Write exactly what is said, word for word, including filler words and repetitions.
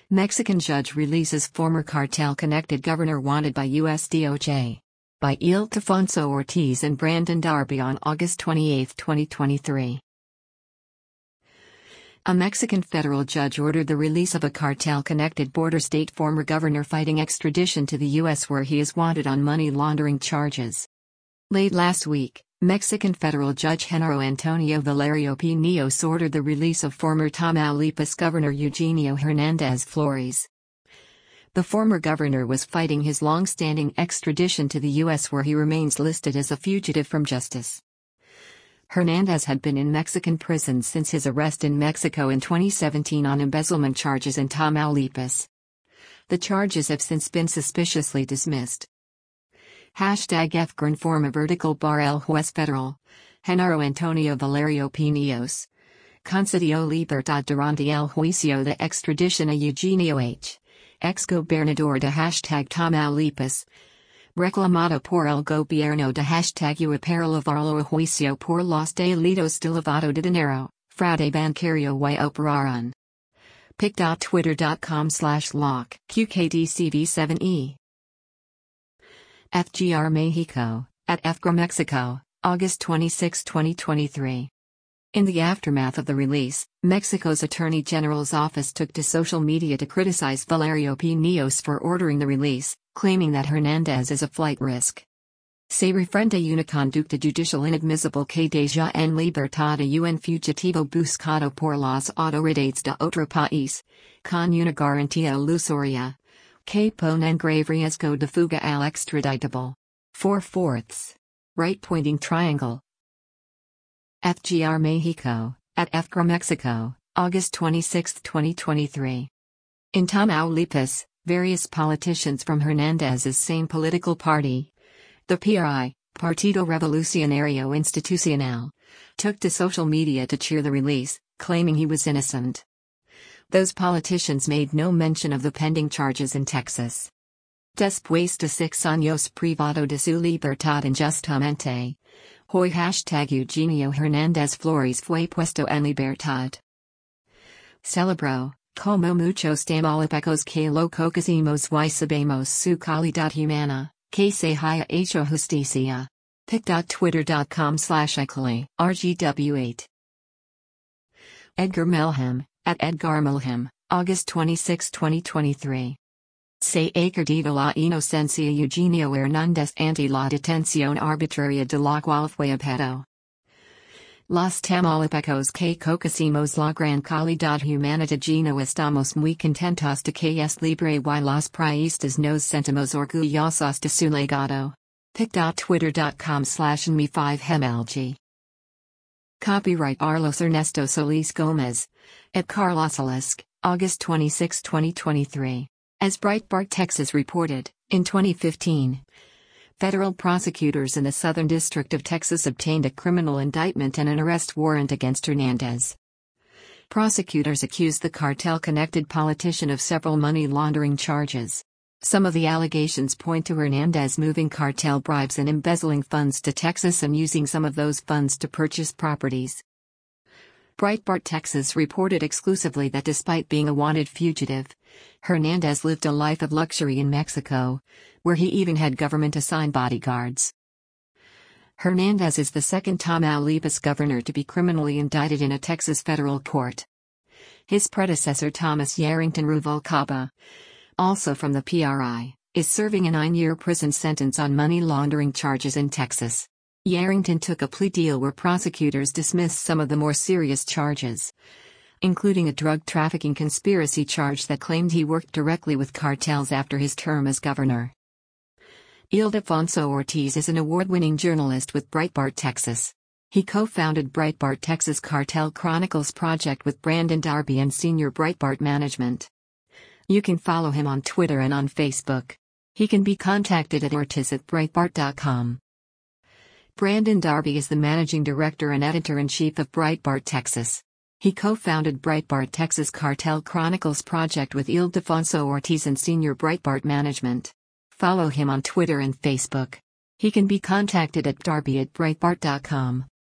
Mexican judge releases former cartel-connected governor wanted by U S D O J. By Ildefonso Ortiz and Brandon Darby on August twenty-eighth, twenty twenty-three. A Mexican federal judge ordered the release of a cartel-connected border state former governor fighting extradition to the U S where he is wanted on money laundering charges. Late last week, Mexican federal judge Genaro Antonio Valerio Piñeros ordered the release of former Tamaulipas Governor Eugenio Hernandez Flores. The former governor was fighting his long-standing extradition to the U S where he remains listed as a fugitive from justice. Hernandez had been in Mexican prison since his arrest in Mexico in twenty seventeen on embezzlement charges in Tamaulipas. The charges have since been suspiciously dismissed. Hashtag F Informa Vertical Bar El Juez Federal, Genaro Antonio Valerio Piñeros. Concedió libertad durante el juicio de extradición a Eugenio H. Ex-gobernador de hashtag Tamaulipas. Reclamado por el gobierno de hashtag U A para llevarlo a juicio por los delitos de lavado de dinero, fraude bancario y operación. pic.twitter.com slash lock QKDCV seven E. F G R Mexico, at F G R Mexico, August twenty-sixth, twenty twenty-three. In the aftermath of the release, Mexico's Attorney General's office took to social media to criticize Valerio Piñeros for ordering the release, claiming that Hernandez is a flight risk. Se refrenda una conducta judicial inadmisible que deja en libertad a un fugitivo buscado por las autoridades de otro país, con una garantía ilusoria, que pone en grave riesgo de fuga al extraditable. Four fourths. Right pointing triangle. F G R Mexico, at F G R Mexico, August twenty-sixth, twenty twenty-three. In Tamaulipas, various politicians from Hernandez's same political party, the P R I, Partido Revolucionario Institucional, took to social media to cheer the release, claiming he was innocent. Those politicians made no mention of the pending charges in Texas. Después de seis años privado de su libertad injustamente, hoy hashtag Eugenio Hernandez Flores fue puesto en libertad. Celebró, como muchos tamaulipecos que lo conocimos y sabemos su calidad humana, que se haya hecho justicia. pic.twitter.com slash icly R G W eight. Edgar Melhem, at Edgar Melhem, August twenty-sixth, twenty twenty-three. Se ha perdido la inocencia Eugenio Hernandez ante la detención arbitraria de la cual fue objeto. Los Tamaulipecos que conocimos la gran calidad humana de Gino estamos muy contentos de que es libre y los priistas nos sentimos orgullosos de su legado. pic.twitter.com slash me five hmlg. Copyright Carlos Ernesto Solis Gomez, at Carlos Alisk, August twenty-sixth, twenty twenty-three. As Breitbart Texas reported, in twenty fifteen, federal prosecutors in the Southern District of Texas obtained a criminal indictment and an arrest warrant against Hernandez. Prosecutors accused the cartel-connected politician of several money laundering charges. Some of the allegations point to Hernandez moving cartel bribes and embezzling funds to Texas and using some of those funds to purchase properties. Breitbart Texas reported exclusively that despite being a wanted fugitive, Hernandez lived a life of luxury in Mexico, where he even had government-assigned bodyguards. Hernandez is the second Tamaulipas governor to be criminally indicted in a Texas federal court. His predecessor Thomas Yarrington Ruvalcaba, also from the P R I, is serving a nine-year prison sentence on money laundering charges in Texas. Yarrington took a plea deal where prosecutors dismissed some of the more serious charges, including a drug trafficking conspiracy charge that claimed he worked directly with cartels after his term as governor. Ildefonso Ortiz is an award-winning journalist with Breitbart Texas. He co-founded Breitbart Texas Cartel Chronicles project with Brandon Darby and senior Breitbart management. You can follow him on Twitter and on Facebook. He can be contacted at ortiz at breitbart dot com. Brandon Darby is the managing director and editor-in-chief of Breitbart Texas. He co-founded Breitbart Texas Cartel Chronicles project with Ildefonso Ortiz and senior Breitbart management. Follow him on Twitter and Facebook. He can be contacted at darby at breitbart dot com.